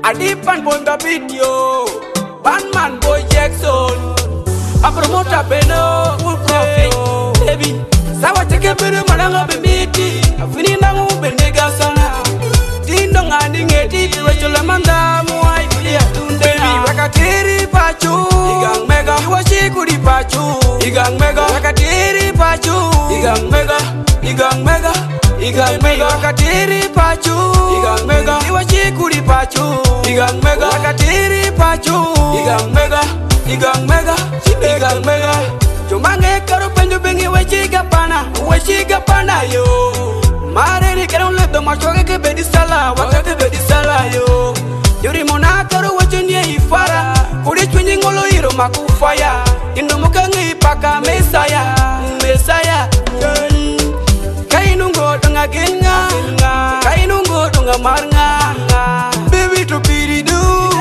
A deep and boy the video. Bandman boy Jackson. A promoter Beno. Baby. Sawa take bere mananga be miti. A fini nangu be nega sana. Tindo ngani ngeti. Wechola manda muai kulia tunde. Baby wakatiri pachu. Igang mega. Iwashi kuri pachu. Igang mega. Wakatiri pachu. Igang mega. Igang mega. Igang mega. Wakatiri pachu. Igang mega. Iwashi kuri pachu. Igang mega. Wakatiri pachu. Igang mega. Igang mega. Igang mega. Chumange karo penjo bengi wechiga pana yo. Mare ni kero ledo machoge ke bedi sala, wakake bedi sala yo. Yuri mona karo wechenie ifara, kuri chwenye ngolo hiro makufaya. Indo mukange ipaka mesaya, mesaya. Kainungo dunga genga, kainungo dunga marnga. Baby to piridu,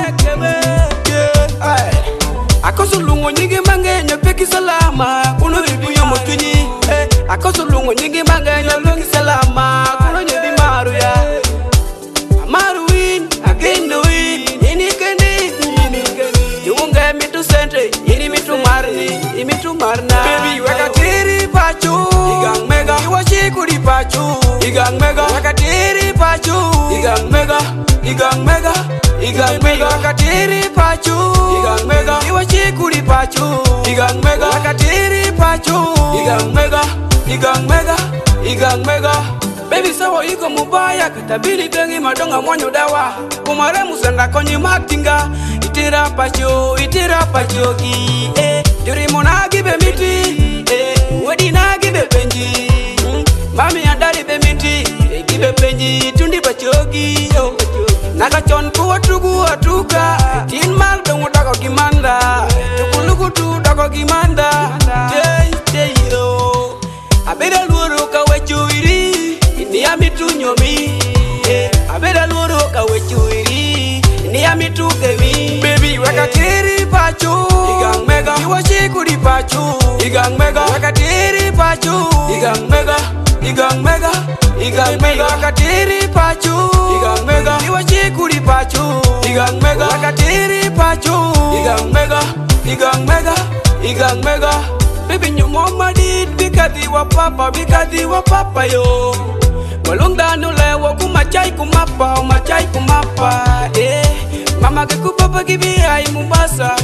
akosulungo nyingi mange nyopeki salama, kuno ribu yomo tunyi. Akosulungo nyingi mange nyopeki salama, kuno nyebi maru ya. Maru win, agendo win, ini kendi. Yuunga mitu sente, ini mitu marna. Baby wakatiri pachu, igang mega. Iwashi kuri pachu, igang mega. Wakatiri pachu, igang mega. Igang mega, igang mega. Wakatiri pachu, igang mega. Iwashi kuri pachu, igang mega. Wakatiri pachu, igang mega. Igang mega, igang mega. Baby sawa iko mubaya, katabili bengi madonga mwanyo dawa. Kumare musanda konyi matinga, itira pacho ki. Juri mona gibe miti, wedi na gibe penji. Mami andari be miti, gibe penji tundi pachogi. Nakachon kuwa tugu atuka, tin mal dongo dako gimanda. Tukuluku tu dako gimanda. Jay yo. Abeda luoro ka wechuiri, ini amitu nyomi. Abeda luoro ka wechuiri, ini amitu kemi. Baby wakatiri pachu, igang mega. Iwashi kuri pachu, igang mega. Wakatiri pachu, igang mega. Igang mega, igang mega. Wakatiri pachu, igang mega. Iwashi kuri pachu, igang mega. Wakatiri pachu, igang mega. Igang mega, igang mega. Baby nyumoma dit bikadi wa papa yo. Walunda nule wa kumachai kumapa Mama ke kupapa kibi ai Mombasa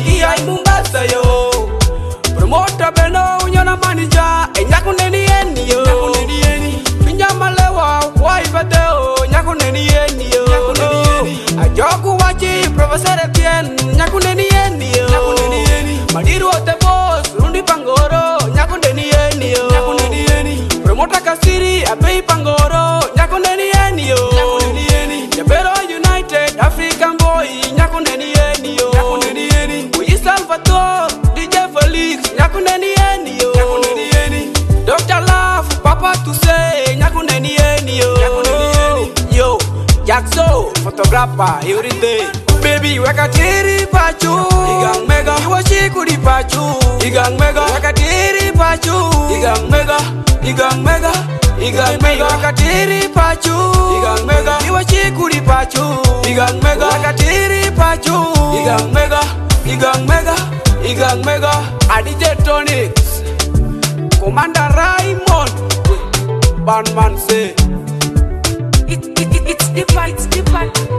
yo. Promoter Beno unyona manager nyakuneni eni yo. Pinya malewa kwa ibadeo nyakuneni eni yo. Ajoku wachi Professor Etienne nyakuneni eni yo. Madiru ote boss rundi pangoro nyakuneni eni yo. Promoter Kasiri abei pangoro nyakuneni eni yo. Jabero United African boy nyakuneni eni yo. Uyi Salvatore DJ Felix nyakuneni eni yo. Dr. Love Papa to say nyakuneni eni yo. Yo Jackson photographer every day. Baby wakatiri pachu, igang mega. Iwashi kuri pachu, igang mega. Wakatiri pachu, igang mega. Igang mega, igang mega. Wakatiri pachu, igang mega. Iwashi kuri pachu, igang mega. Wakatiri pachu, igang mega. Igang mega, igang mega. DJ Tonics, Commander Raymond, Bandman say it's the fight.